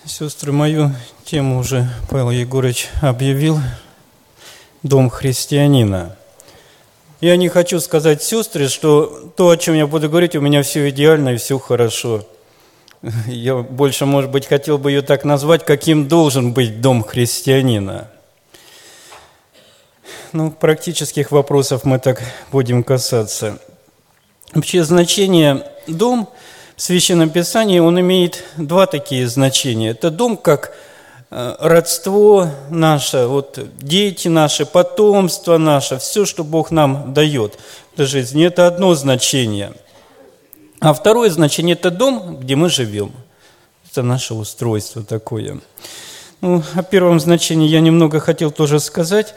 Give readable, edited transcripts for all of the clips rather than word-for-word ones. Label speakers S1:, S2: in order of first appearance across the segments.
S1: Сестры, мою тему уже Павел Егорович объявил «Дом христианина». Я не хочу сказать, сестры, что то, о чем я буду говорить, у меня все идеально и все хорошо. Я больше, может быть, хотел бы ее так назвать, каким должен быть дом христианина. Практических вопросов мы так будем касаться. Вообще значение «дом» в Священном Писании, он имеет два такие значения. Это дом как родство наше, дети наши, потомство наше, все, что Бог нам дает для жизни, это одно значение. А второе значение – это дом, где мы живем. Это наше устройство такое. О первом значении я немного хотел тоже сказать.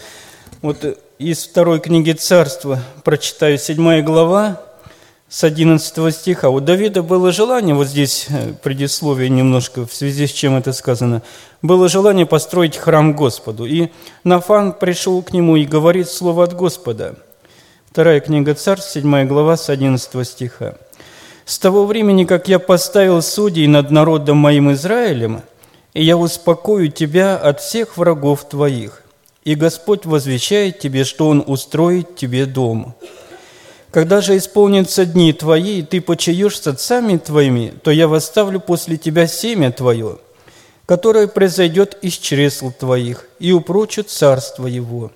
S1: Из второй книги Царства прочитаю 7 глава, с 11 стиха. У Давида было желание, здесь предисловие немножко, в связи с чем это сказано, было желание построить храм Господу. И Нафан пришел к нему и говорит слово от Господа. Вторая книга Царств, 7 глава, с 11 стиха. «С того времени, как я поставил судей над народом моим Израилем, и я успокою тебя от всех врагов твоих, и Господь возвещает тебе, что Он устроит тебе дом. Когда же исполнятся дни твои, и ты почиешь с отцами твоими, то я восставлю после тебя семя твое, которое произойдет из чресл твоих, и упрочу царство его.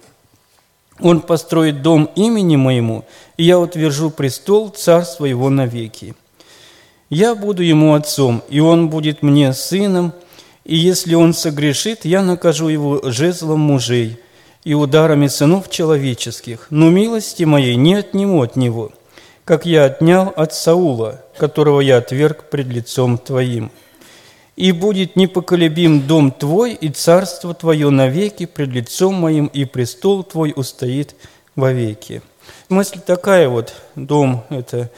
S1: Он построит дом имени моему, и я утвержу престол царства его навеки. Я буду ему отцом, и он будет мне сыном, и если он согрешит, я накажу его жезлом мужей и ударами сынов человеческих, но милости моей не отниму от него, как я отнял от Саула, которого я отверг пред лицом твоим. И будет непоколебим дом твой, и царство твое навеки пред лицом моим, и престол твой устоит вовеки». Мысль такая, дом – это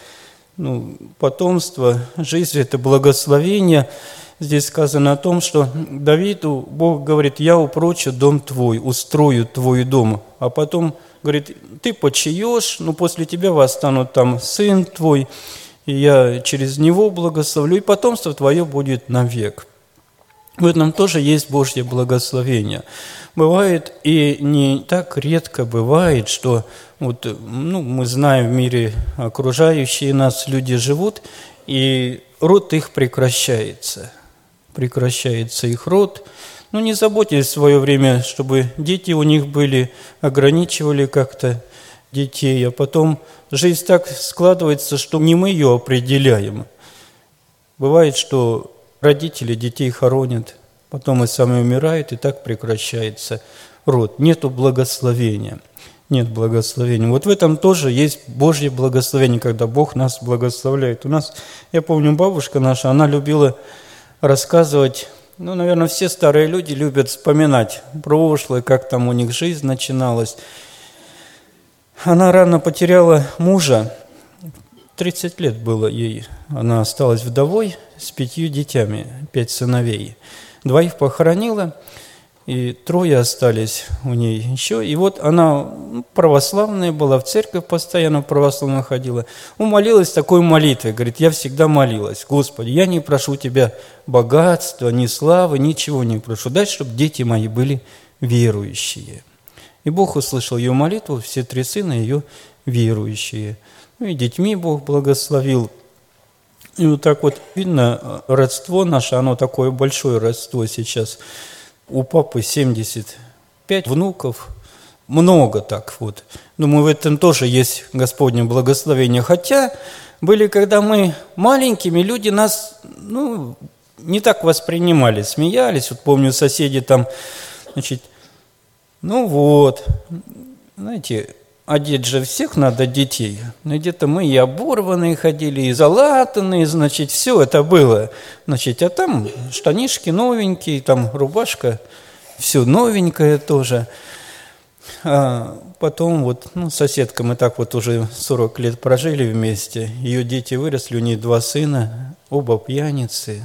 S1: потомство, жизнь – это благословение. Здесь сказано о том, что Давиду Бог говорит: «Я упрочу дом твой, устрою твой дом». А потом говорит: «Ты почиешь, но после тебя восстанут там сын твой, и я через него благословлю, и потомство твое будет навек». В этом тоже есть Божье благословение. Бывает, и не так редко бывает, что мы знаем, в мире окружающие нас люди живут, и род их прекращается. Прекращается их род. Не заботились в свое время, чтобы дети у них были, ограничивали как-то детей, а потом жизнь так складывается, что не мы ее определяем. Бывает, что родители детей хоронят, потом и сами умирают, и так прекращается род. Нету благословения. Нет благословения. В этом тоже есть Божье благословение, когда Бог нас благословляет. У нас, я помню, бабушка наша, она любила рассказывать, наверное, все старые люди любят вспоминать прошлое, как там у них жизнь начиналась. Она рано потеряла мужа, 30 лет было ей. Она осталась вдовой с 5 детьми, 5 сыновей. 2 похоронила, и 3 остались у ней еще. И она православная была, в церковь постоянно православно ходила. Умолилась такой молитвой, говорит: «Я всегда молилась: Господи, я не прошу Тебя богатства, ни славы, ничего не прошу. Дай, чтобы дети мои были верующие». И Бог услышал ее молитву, все 3 сына ее верующие. И детьми Бог благословил. И так видно, родство наше, оно такое большое родство сейчас. У папы 75 внуков, много так . Думаю, в этом тоже есть Господне благословение. Хотя были, когда мы маленькими, люди нас, не так воспринимали, смеялись. Помню, соседи там, знаете, одеть же всех надо детей. Но где-то мы и оборванные ходили, и залатанные, все это было. А там штанишки новенькие, там рубашка, все новенькое тоже. А потом соседка, мы так уже 40 лет прожили вместе. Ее дети выросли, у нее 2 сына, оба пьяницы.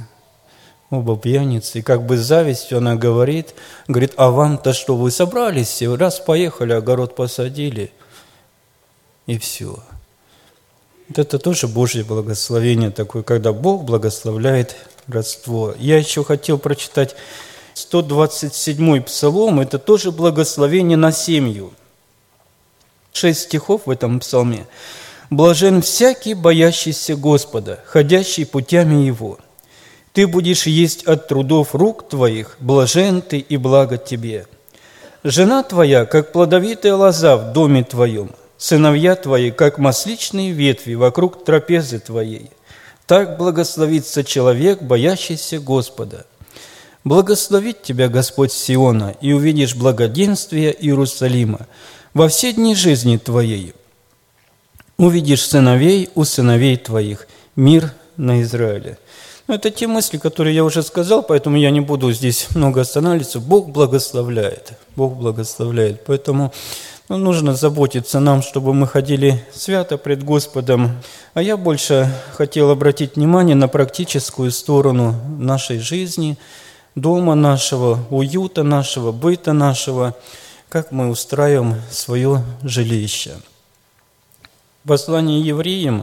S1: И как бы с завистью она говорит: «А вам-то что, вы собрались все, раз поехали, огород посадили?» И все. Это тоже Божье благословение такое, когда Бог благословляет родство. Я еще хотел прочитать 127-й псалом, это тоже благословение на семью. 6 стихов в этом псалме. «Блажен всякий, боящийся Господа, ходящий путями Его. Ты будешь есть от трудов рук твоих, блажен ты и благо тебе. Жена твоя, как плодовитая лоза в доме твоем, сыновья твои, как масличные ветви вокруг трапезы твоей. Так благословится человек, боящийся Господа. Благословит тебя Господь Сиона, и увидишь благоденствие Иерусалима во все дни жизни твоей. Увидишь сыновей у сыновей твоих, мир на Израиле». Это те мысли, которые я уже сказал, поэтому я не буду здесь много останавливаться. Бог благословляет. Бог благословляет. Поэтому нужно заботиться нам, чтобы мы ходили свято пред Господом. А я больше хотел обратить внимание на практическую сторону нашей жизни, дома нашего, уюта нашего, быта нашего, как мы устраиваем свое жилище. В послании евреям,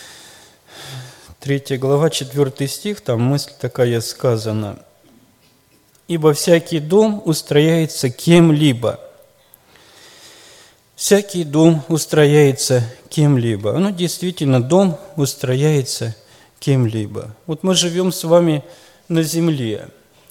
S1: 3 глава, 4 стих, там мысль такая сказана. «Ибо всякий дом устрояется кем-либо». Всякий дом устрояется кем-либо. Ну, действительно, дом устрояется кем-либо. Вот мы живем с вами на земле.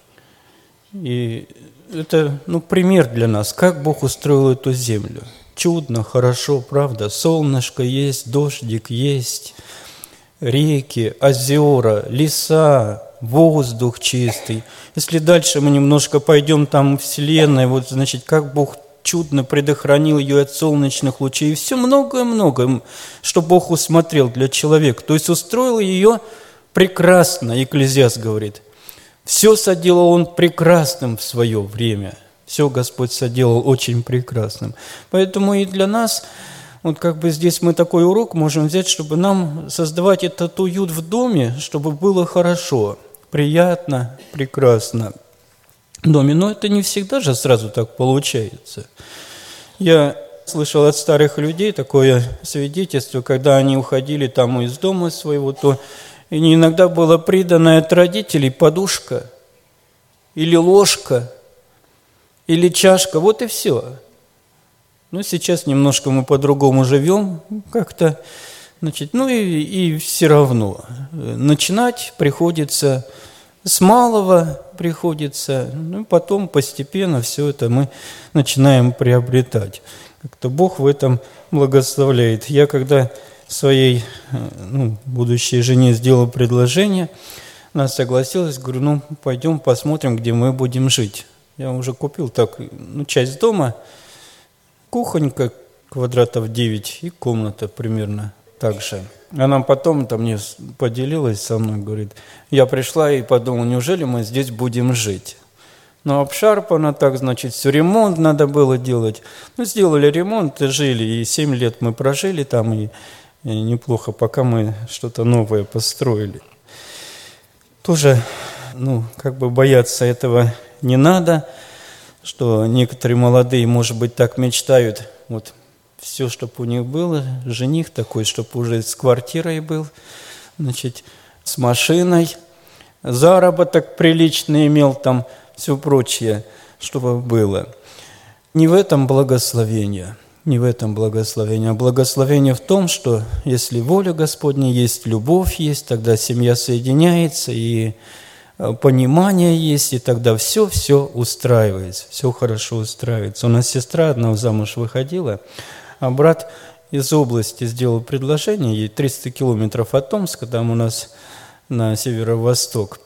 S1: И это, пример для нас, как Бог устроил эту землю. Чудно, хорошо, правда? Солнышко есть, дождик есть, реки, озера, леса, воздух чистый. Если дальше мы немножко пойдем там в Вселенной, вот, значит, как Бог чудно предохранил ее от солнечных лучей. И все многое-многое, что Бог усмотрел для человека. То есть устроил ее прекрасно, Екклезиаст говорит. Все соделал Он прекрасным в свое время. Все Господь соделал очень прекрасным. Поэтому и для нас, вот как бы здесь мы такой урок можем взять, чтобы нам создавать этот уют в доме, чтобы было хорошо, приятно, прекрасно в доме. Но это не всегда же сразу так получается. Я слышал от старых людей такое свидетельство, когда они уходили там из дома своего, то иногда была приданная от родителей подушка или ложка, или чашка, вот и все. Но сейчас немножко мы по-другому живем как-то, значит, и все равно. Начинать приходится с малого, потом постепенно все это мы начинаем приобретать. Как-то Бог в этом благословляет. Я когда своей будущей жене сделал предложение, она согласилась, говорю, пойдем посмотрим, где мы будем жить. Я уже купил часть дома, кухонька квадратов 9 и комната примерно так же. Она потом мне поделилась со мной, говорит, я пришла и подумала, неужели мы здесь будем жить? Обшарпано так, значит, все ремонт надо было делать. Сделали ремонт и жили, и 7 лет мы прожили там, и неплохо, пока мы что-то новое построили. Тоже, бояться этого не надо, что некоторые молодые, может быть, так мечтают, все, чтобы у них было, жених такой, чтобы уже с квартирой был, значит, с машиной, заработок приличный имел там, все прочее, чтобы было. Не в этом благословение, а благословение в том, что если воля Господня есть, любовь есть, тогда семья соединяется, и понимание есть, и тогда все устраивается, все хорошо устраивается. У нас сестра одна замуж выходила, а брат из области сделал предложение, ей 300 километров от Томска, там у нас на северо-восток.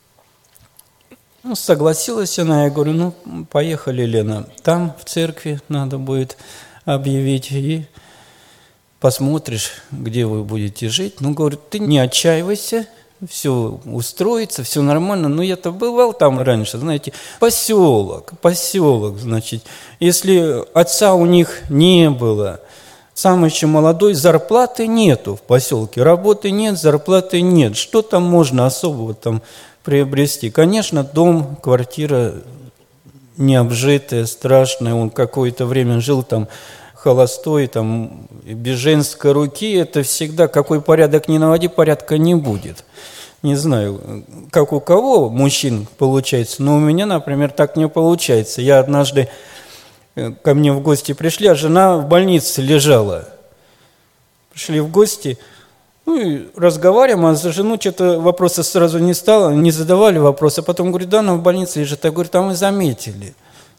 S1: Согласилась она, я говорю, поехали, Лена, там в церкви надо будет объявить, и посмотришь, где вы будете жить. Говорит, ты не отчаивайся, все устроится, все нормально. Я-то бывал там раньше, знаете, поселок, значит, если отца у них не было, сам еще молодой, зарплаты нету в поселке, работы нет, зарплаты нет. Что там можно особого там приобрести? Конечно, дом, квартира необжитая, страшная. Он какое-то время жил там холостой, без женской руки. Это всегда, какой порядок ни наводи, порядка не будет. Не знаю, как у кого мужчин получается, но у меня, например, так не получается. Я однажды, ко мне в гости пришли, а жена в больнице лежала. Пришли в гости, ну и разговариваем, а за жену что-то вопроса сразу не стало, не задавали вопросы. А потом говорю, да, она в больнице лежит. Я говорю, там вы заметили,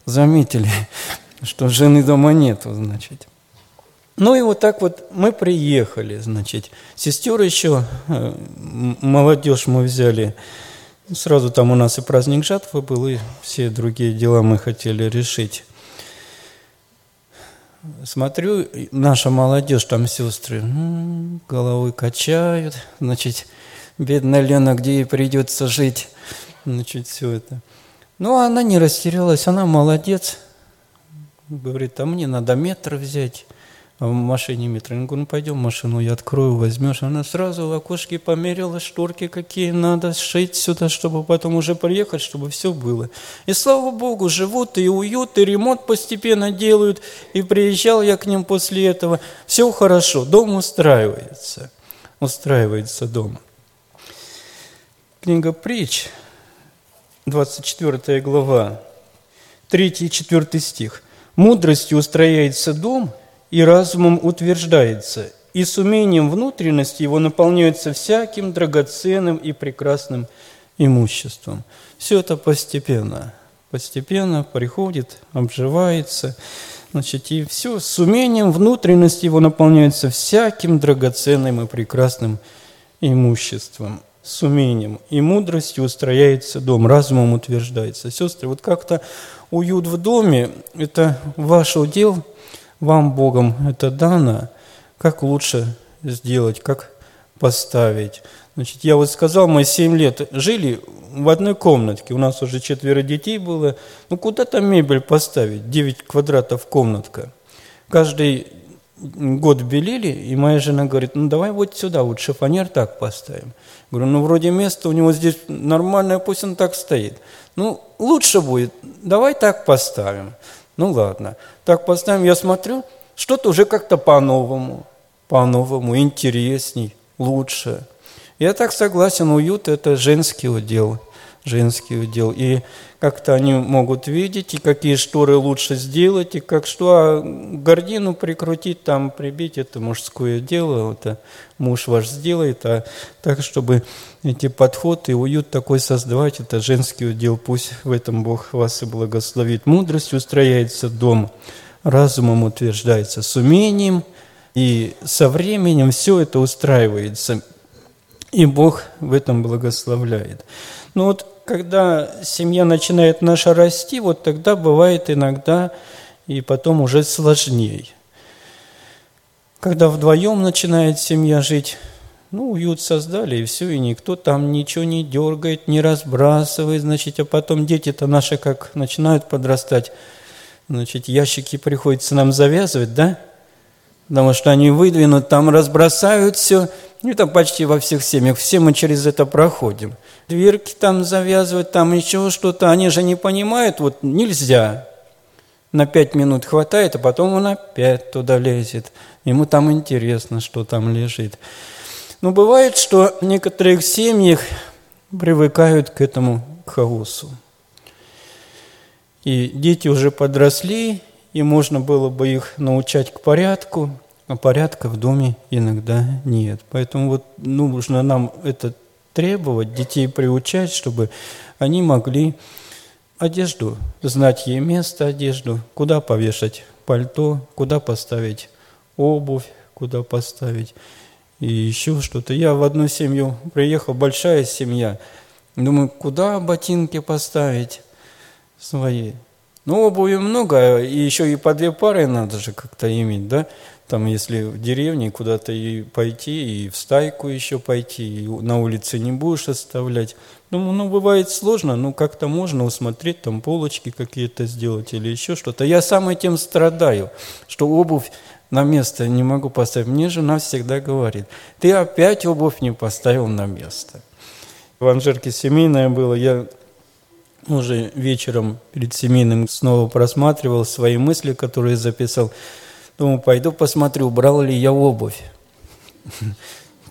S1: что жены дома нету, значит. Ну и вот так вот мы приехали, значит. Сестер еще, молодежь мы взяли. Сразу там у нас и праздник жатвы был, и все другие дела мы хотели решить. Смотрю, наша молодежь, там сестры, головой качают, значит, бедная Лена, где ей придется жить, значит, все это. Но она не растерялась, она молодец. Говорит, а мне надо метр взять, а в машине метр. Я говорю, ну пойдем машину, я открою, возьмешь. Она сразу в окошке померила, шторки какие надо сшить сюда, чтобы потом уже приехать, чтобы все было. И слава Богу, живут и уют, и ремонт постепенно делают. И приезжал я к ним после этого. Все хорошо, дом устраивается дом. Книга Притч, 24 глава, 3 и 4 стих. «Мудростью устрояется дом, и разумом утверждается, и с умением внутренности его наполняются всяким драгоценным и прекрасным имуществом». Все это постепенно приходит, обживается, значит, и все с умением внутренности его наполняется всяким драгоценным и прекрасным имуществом. С умением и мудростью устрояется дом, разумом утверждается. Сестры, вот как-то уют в доме – это ваш удел, вам Богом это дано, как лучше сделать, как поставить. Значит, я вот сказал, мы 7 лет жили в одной комнатке, у нас уже 4 детей было, ну куда там мебель поставить, 9 квадратов комнатка. Каждый год белили, и моя жена говорит, ну давай вот сюда, вот шифоньер так поставим. Говорю, ну вроде место у него здесь нормальное, пусть он так стоит. Ну лучше будет, давай так поставим. Ну ладно, так поставим, я смотрю, что-то уже как-то по-новому, интересней, лучше. Я так согласен, уют – это женский удел. И как-то они могут видеть, и какие шторы лучше сделать, и как что, а гардину прикрутить, там прибить – это мужское дело, это муж ваш сделает, а так, чтобы эти подходы и уют такой создавать, это женский удел, пусть в этом Бог вас и благословит. Мудростью устрояется дом, разумом утверждается, с умением, и со временем все это устраивается, и Бог в этом благословляет. Но вот когда семья начинает наша расти, вот тогда бывает иногда и потом уже сложнее. Когда вдвоем начинает семья жить, ну, уют создали, и все, и никто там ничего не дергает, не разбрасывает, значит, а потом дети-то наши как начинают подрастать, значит, ящики приходится нам завязывать, да? Потому что они выдвинут, там разбросают все. Это почти во всех семьях. Все мы через это проходим. Дверки там завязывать, там еще что-то. Они же не понимают, вот нельзя. На 5 минут хватает, а потом он опять туда лезет. Ему там интересно, что там лежит. Но бывает, что в некоторых семьях привыкают к этому хаосу. И дети уже подросли, и можно было бы их научать к порядку, а порядка в доме иногда нет. Поэтому вот нужно нам это требовать, детей приучать, чтобы они могли одежду, знать ей место одежду, куда повешать пальто, куда поставить обувь, куда поставить и еще что-то. Я в одну семью приехал, большая семья, думаю, куда ботинки поставить свои? Ну, обуви много, и еще и по 2 пары надо же как-то иметь, да? Там, если в деревне куда-то и пойти, и в стайку еще пойти, и на улице не будешь оставлять. Ну, бывает сложно, но как-то можно усмотреть, там полочки какие-то сделать или еще что-то. Я сам этим страдаю, что обувь на место не могу поставить. Мне жена всегда говорит, ты опять обувь не поставил на место. В Анжерке семейное было, я уже вечером перед семейным снова просматривал свои мысли, которые записал. Думаю, пойду посмотрю, убрал ли я обувь.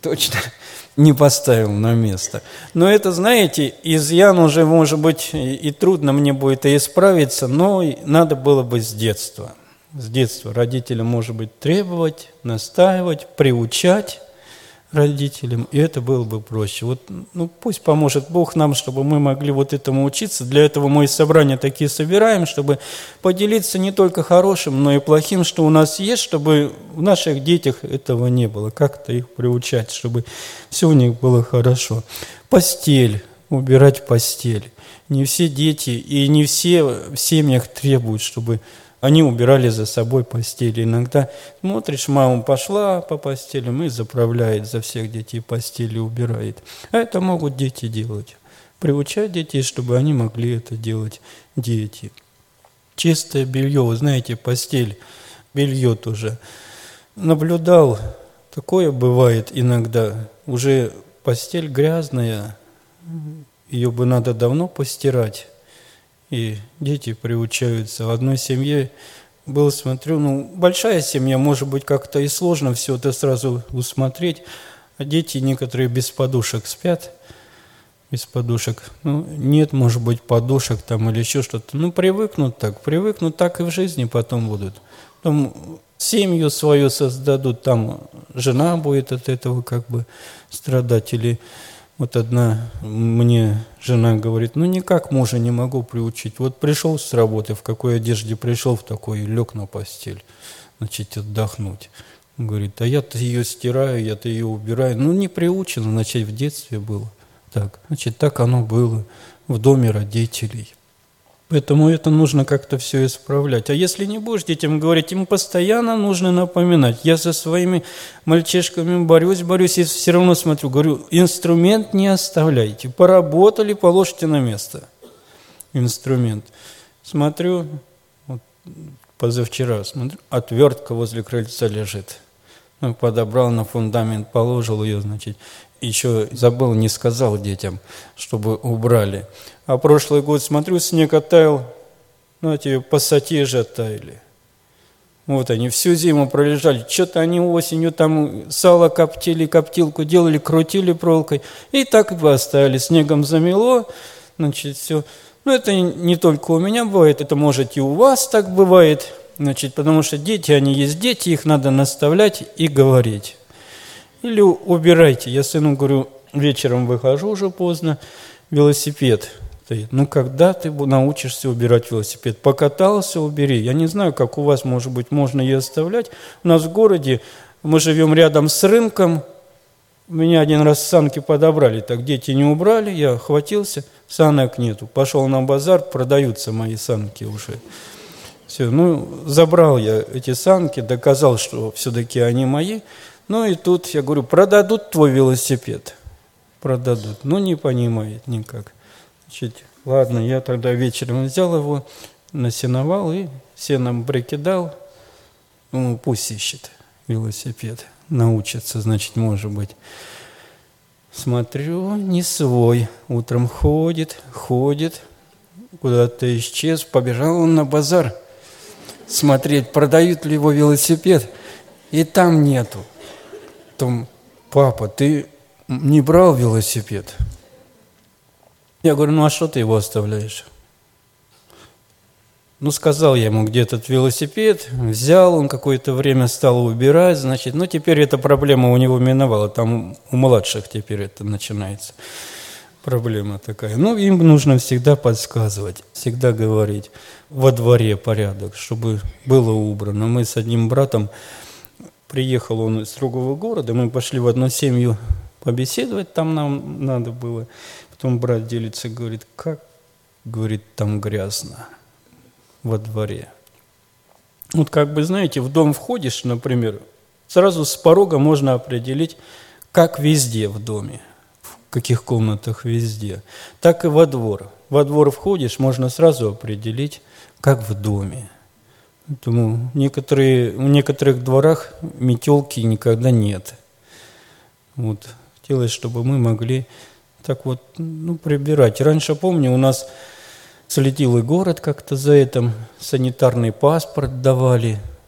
S1: точно не поставил на место. Но это, знаете, изъян уже, может быть, и трудно мне будет и исправиться, но надо было бы с детства. С детства родителям, может быть, требовать, настаивать, приучать родителям, и это было бы проще. Вот, пусть поможет Бог нам, чтобы мы могли вот этому учиться. Для этого мы и собрания такие собираем, чтобы поделиться не только хорошим, но и плохим, что у нас есть, чтобы в наших детях этого не было, как-то их приучать, чтобы все у них было хорошо. Постель, убирать постель. Не все дети и не все в семьях требуют, чтобы они убирали за собой постели. Иногда смотришь, мама пошла по постелям и заправляет за всех детей постели, убирает. А это могут дети делать. Приучать детей, чтобы они могли это делать, дети. Чистое белье, вы знаете, постель, белье тоже. Наблюдал, такое бывает иногда. Уже постель грязная, ее бы надо давно постирать. И дети приучаются. В одной семье был, смотрю, большая семья, может быть, как-то и сложно все это сразу усмотреть, а дети некоторые без подушек спят, без подушек. Нет, может быть, подушек там или еще что-то. Привыкнут так и в жизни потом будут. Потом семью свою создадут, там жена будет от этого как бы страдать, или... Вот одна мне жена говорит, никак мужа не могу приучить. Вот пришел с работы, в какой одежде пришел, в такой, лег на постель, отдохнуть. Говорит, а я-то ее стираю, я-то ее убираю. Не приучено, в детстве было так. Так оно было в доме родителей. Поэтому это нужно как-то все исправлять. А если не будешь детям говорить, им постоянно нужно напоминать. Я со своими мальчишками борюсь, и все равно смотрю, говорю, инструмент не оставляйте. Поработали, положите на место. Инструмент. Смотрю, позавчера смотрю, отвертка возле крыльца лежит. Подобрал на фундамент, положил ее, еще забыл, не сказал детям, чтобы убрали. А прошлый год, смотрю, снег оттаял, пассатижи оттаяли. Вот они всю зиму пролежали. Что-то они осенью там сало коптили, коптилку делали, крутили проволокой. И так и оставили. Снегом замело, все. Это не только у меня бывает, это может и у вас так бывает. Потому что дети, они есть дети, их надо наставлять и говорить. Или убирайте. Я сыну говорю, вечером выхожу уже поздно, велосипед стоит. Когда ты научишься убирать велосипед? Покатался, убери. Я не знаю, как у вас, может быть, можно ее оставлять. У нас в городе, мы живем рядом с рынком. Меня один раз санки подобрали, так дети не убрали, я хватился, санок нету. Пошел на базар, продаются мои санки уже. Все, забрал я эти санки, доказал, что все-таки они мои. И тут я говорю, продадут твой велосипед? Продадут. Не понимает никак. Ладно, я тогда вечером взял его, насеновал и сеном прикидал. Пусть ищет велосипед. Научится, может быть. Смотрю, не свой. Утром ходит, куда-то исчез. Побежал он на базар смотреть, продают ли его велосипед. И там нету. Папа, ты не брал велосипед? Я говорю, а что ты его оставляешь? Сказал я ему, где этот велосипед, взял, он какое-то время стал убирать, теперь эта проблема у него миновала, там у младших теперь это начинается. Проблема такая. Им нужно всегда подсказывать, всегда говорить во дворе порядок, чтобы было убрано. Мы с одним братом, приехал он из другого города, мы пошли в одну семью побеседовать, там нам надо было. Потом брат делится, говорит, как, там грязно во дворе. Знаете, в дом входишь, например, сразу с порога можно определить, как везде в доме, в каких комнатах везде, так и во двор. Во двор входишь, можно сразу определить, как в доме. Поэтому в некоторых дворах метелки никогда нет. Хотелось, чтобы мы могли прибирать. Раньше, помню, у нас следил и город как-то за этим, санитарный паспорт давали.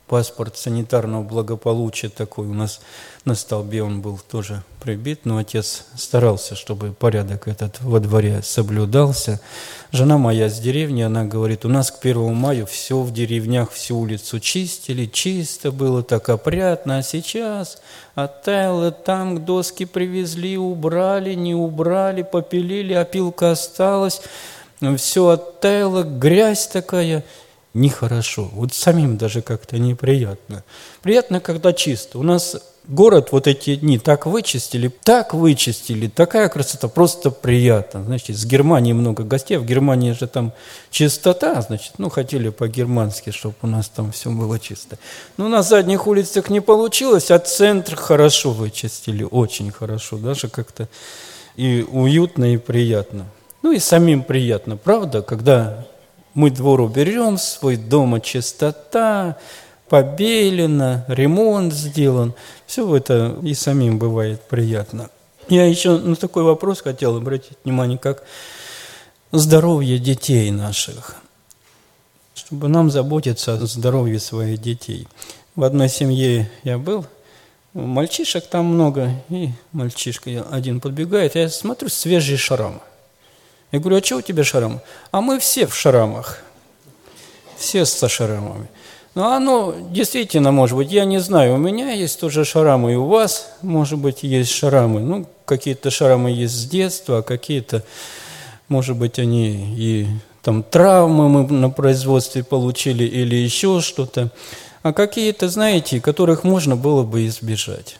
S1: паспорт санитарного благополучия такой. У нас на столбе он был тоже прибит, но отец старался, чтобы порядок этот во дворе соблюдался. Жена моя с деревни, она говорит, у нас к 1 мая все в деревнях, всю улицу чистили, чисто было, так опрятно, а сейчас оттаяло, там доски привезли, убрали, не убрали, попилили, опилка осталась, все оттаяло, грязь такая. Нехорошо. Вот самим даже как-то неприятно. Приятно, когда чисто. У нас город вот эти дни так вычистили, такая красота, просто приятно. Значит, с Германии много гостей, в Германии же там чистота, значит, хотели по-германски, чтобы у нас там все было чисто. Но на задних улицах не получилось, а центр хорошо вычистили, очень хорошо, даже как-то и уютно, и приятно. И самим приятно, правда, когда мы двор уберем, свой дома чистота, побелено, ремонт сделан. Все это и самим бывает приятно. Я еще на такой вопрос хотел обратить внимание, как здоровье детей наших. Чтобы нам заботиться о здоровье своих детей. В одной семье я был, мальчишек там много, и мальчишка один подбегает, я смотрю, свежий шрам. Я говорю, а что у тебя шрам? А мы все в шрамах. Все со шрамами. Оно действительно, может быть, я не знаю, у меня есть тоже шрамы, и у вас, может быть, есть шрамы. Какие-то шрамы есть с детства, а какие-то, может быть, они и там травмы мы на производстве получили или еще что-то. А какие-то, знаете, которых можно было бы избежать.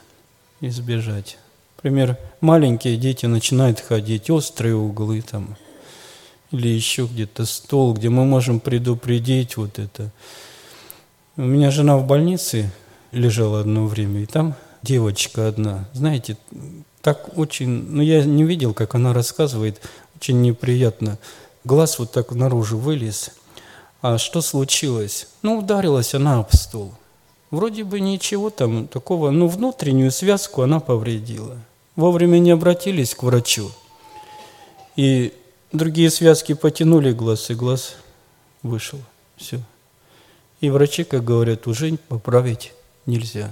S1: Например, маленькие дети начинают ходить, острые углы там, или еще где-то стол, где мы можем предупредить вот это. У меня жена в больнице лежала одно время, и там девочка одна, знаете, так очень, я не видел, как она рассказывает, очень неприятно. Глаз вот так наружу вылез. А что случилось? Ударилась она об стол. Вроде бы ничего там такого, внутреннюю связку она повредила. Вовремя не обратились к врачу. И другие связки потянули глаз, и глаз вышел. Все. И врачи, как говорят, уже поправить нельзя.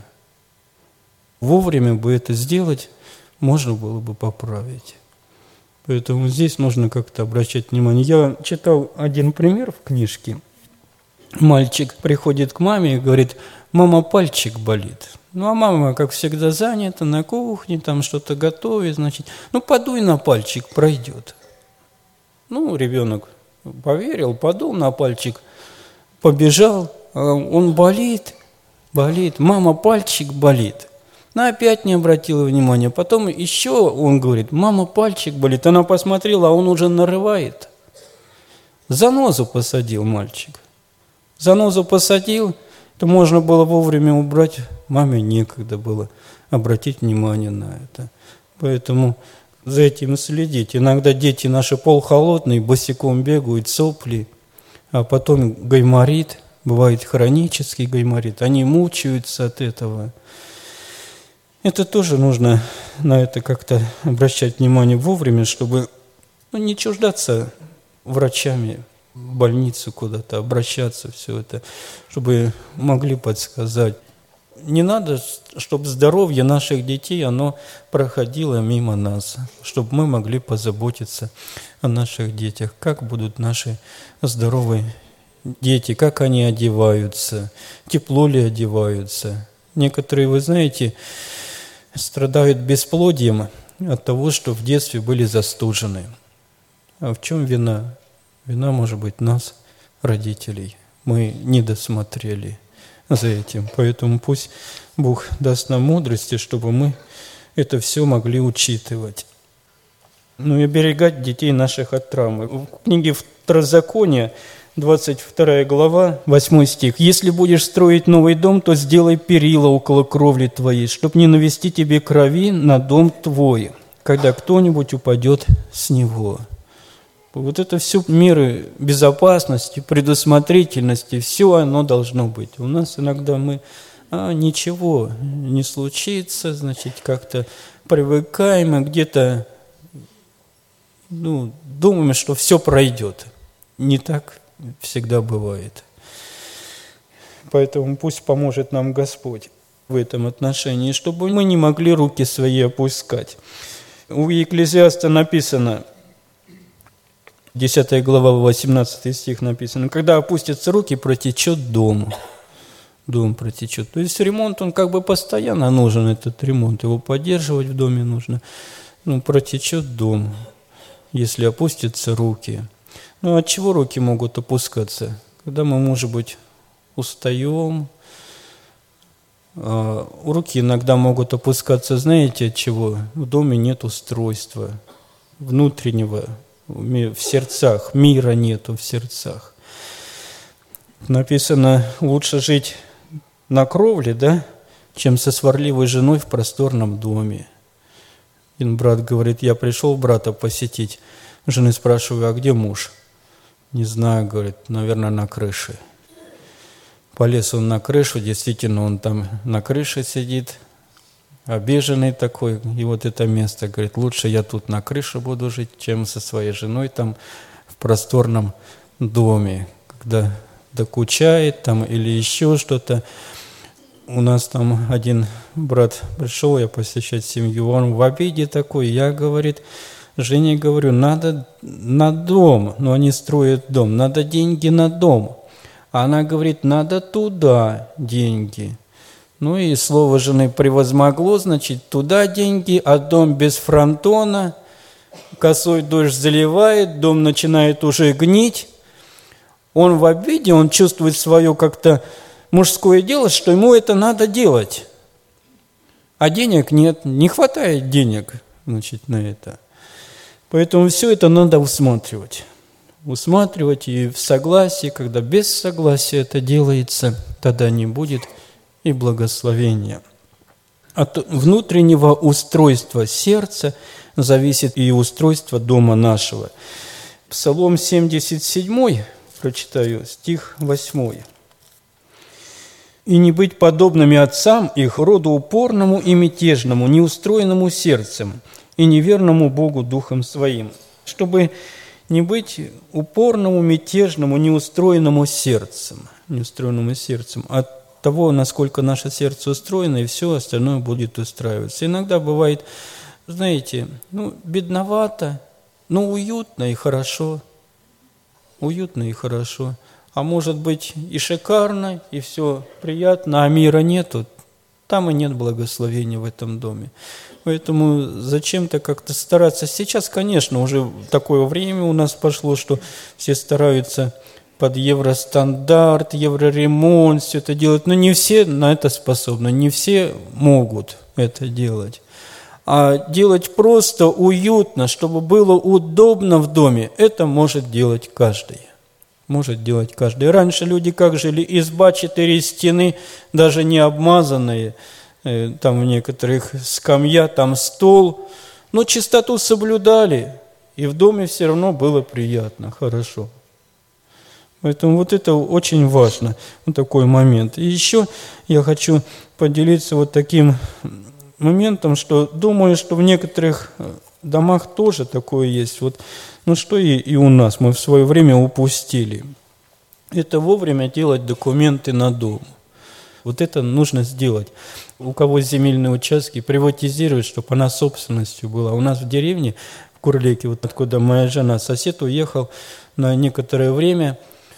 S1: Вовремя бы это сделать, можно было бы поправить. Поэтому здесь нужно как-то обращать внимание. Я читал один пример в книжке. Мальчик приходит к маме и говорит, мама, пальчик болит. А мама, как всегда, занята на кухне, там что-то готовит, значит, подуй на пальчик, пройдет. Ребенок поверил, подул на пальчик, побежал, он болит, мама, пальчик болит. Она опять не обратила внимания. Потом еще он говорит, мама, пальчик болит. Она посмотрела, а он уже нарывает. Занозу посадил мальчик. Занозу посадил, то можно было вовремя убрать. Маме некогда было обратить внимание на это. Поэтому за этим следить. Иногда дети наши полхолодные, босиком бегают, сопли, а потом гайморит, бывает хронический гайморит. Они мучаются от этого. Это тоже нужно на это как-то обращать внимание вовремя, чтобы не чуждаться врачами, в больницу куда-то, обращаться, все это, чтобы могли подсказать. Не надо, чтобы здоровье наших детей, оно проходило мимо нас, чтобы мы могли позаботиться о наших детях, как будут наши здоровые дети, как они одеваются, тепло ли одеваются. Некоторые, вы знаете, страдают бесплодием от того, что в детстве были застужены. А в чем вина? Вина, может быть, нас, родителей. Мы не досмотрели за этим. Поэтому пусть Бог даст нам мудрости, чтобы мы это все могли учитывать. И оберегать детей наших от травмы. В книге Второзакония, 22 глава, 8 стих. «Если будешь строить новый дом, то сделай перила около кровли твоей, чтоб не навести тебе крови на дом твой, когда кто-нибудь упадет с него». Вот это все меры безопасности, предусмотрительности, все оно должно быть. У нас иногда мы, ничего не случится, значит, как-то привыкаем и где-то думаем, что все пройдет. Не так всегда бывает. Поэтому пусть поможет нам Господь в этом отношении, чтобы мы не могли руки свои опускать. У Екклезиаста написано, 10 глава, 18 стих написано: когда опустятся руки, протечет дом. Дом протечет. То есть ремонт, он как бы постоянно нужен, этот ремонт. Его поддерживать в доме нужно. Протечет дом, если опустятся руки. От чего руки могут опускаться? Когда мы, может быть, устаем. Руки иногда могут опускаться, знаете, от чего? В доме нет устройства внутреннего, в сердцах, мира нету в сердцах. Написано, лучше жить на кровле, да, чем со сварливой женой в просторном доме. Один брат говорит, я пришел брата посетить. Жены спрашиваю, а где муж? Не знаю, говорит, наверное, на крыше. Полез он на крышу, действительно, он там на крыше сидит, обиженный такой. И вот это место, говорит, лучше я тут на крыше буду жить, чем со своей женой там в просторном доме, когда докучает там или еще что-то. У нас там один брат пришел, я посещать семью, он в обиде такой, я, говорит, Жене говорю, надо на дом, но они строят дом, надо деньги на дом. А она говорит, надо туда деньги. И слово жены превозмогло, значит, туда деньги, а дом без фронтона, косой дождь заливает, дом начинает уже гнить. Он в обиде, он чувствует свое как-то мужское дело, что ему это надо делать. А денег нет, не хватает денег, значит, на это. Поэтому все это надо усматривать. Усматривать и в согласии, когда без согласия это делается, тогда не будет и благословения. От внутреннего устройства сердца зависит и устройство дома нашего. Псалом 77, прочитаю, стих 8. «И не быть подобными отцам их, роду упорному и мятежному, неустроенному сердцем и неверному Богу духом своим». Чтобы не быть упорному, мятежному, неустроенному сердцем. От того, насколько наше сердце устроено, и все остальное будет устраиваться. Иногда бывает, знаете, бедновато, но уютно и хорошо. Уютно и хорошо. А может быть и шикарно, и все приятно, а мира нету. Там и нет благословения в этом доме. Поэтому зачем-то как-то стараться. Сейчас, конечно, уже такое время у нас пошло, что все стараются под евростандарт, евроремонт, все это делать. Но не все на это способны, не все могут это делать. А делать просто уютно, чтобы было удобно в доме, это может делать каждый. Может делать каждый. Раньше люди как жили? Изба, 4 стены, даже не обмазанные, там в некоторых скамья, там стол. Но чистоту соблюдали, и в доме все равно было приятно, хорошо. Поэтому вот это очень важно, вот такой момент. И еще я хочу поделиться вот таким моментом, что думаю, что в некоторых домах тоже такое есть. Что и у нас, мы в свое время упустили. Это вовремя делать документы на дом. Вот это нужно сделать. У кого земельные участки, приватизировать, чтобы она собственностью была. У нас в деревне, в Курлеке, вот откуда моя жена, сосед уехал на некоторое время,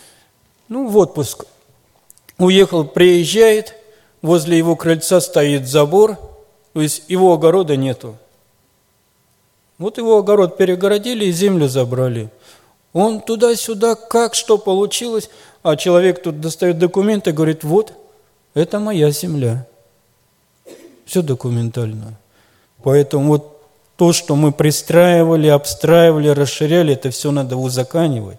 S1: в отпуск. Уехал, приезжает, возле его крыльца стоит забор, то есть его огорода нету. Вот его огород перегородили и землю забрали. Он туда-сюда, как, что получилось, а человек тут достает документы и говорит, вот, это моя земля. Все документально. Поэтому вот то, что мы пристраивали, обстраивали, расширяли, это все надо узаконивать,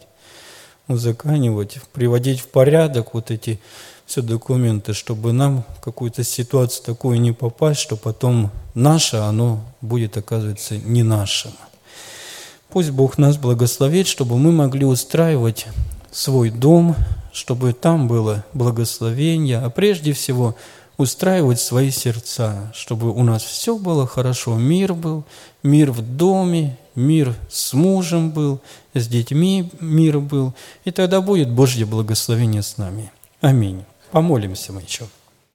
S1: приводить в порядок вот эти все документы, чтобы нам в какую-то ситуацию такую не попасть, что потом наше, оно будет, оказывается, не нашим. Пусть Бог нас благословит, чтобы мы могли устраивать свой дом, чтобы там было благословение, а прежде всего устраивать свои сердца, чтобы у нас все было хорошо, мир был, мир в доме, мир с мужем был, с детьми мир был, и тогда будет Божье благословение с нами. Аминь. Помолимся мы еще.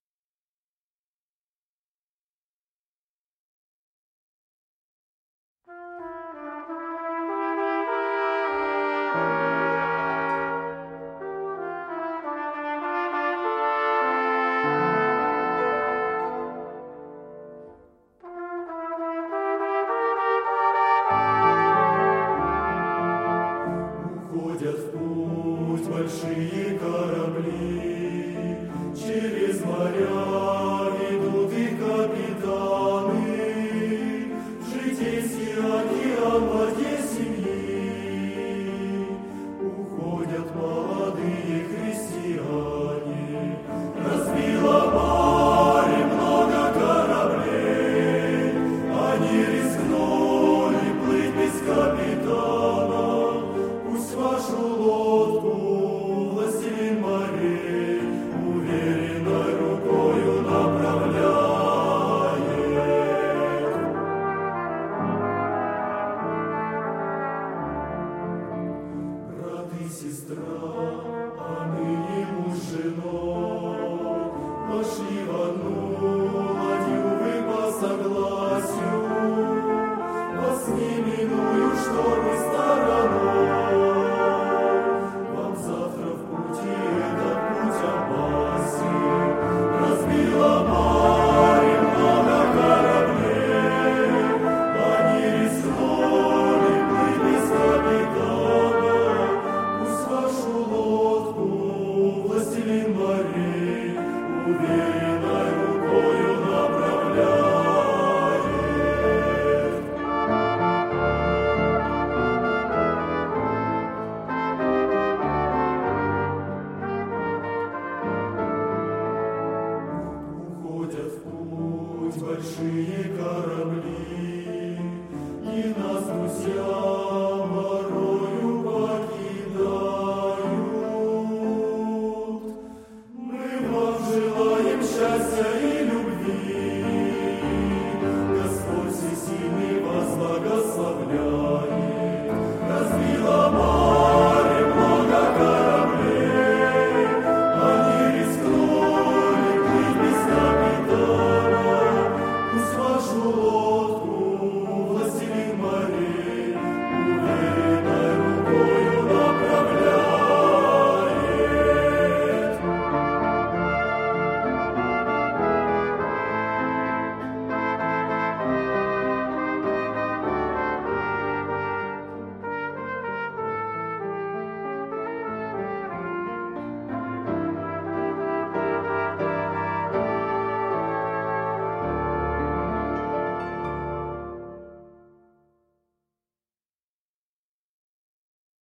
S2: Уходят в путь большие корабли, через моря идут их капитаны, в житейский океан воде семьи. Уходят молодые христиане, разбило море много кораблей, они рискнули плыть без капитана. Пусть вашу лодку, властелин морей, уверенной рукою направляет. Брат и сестра,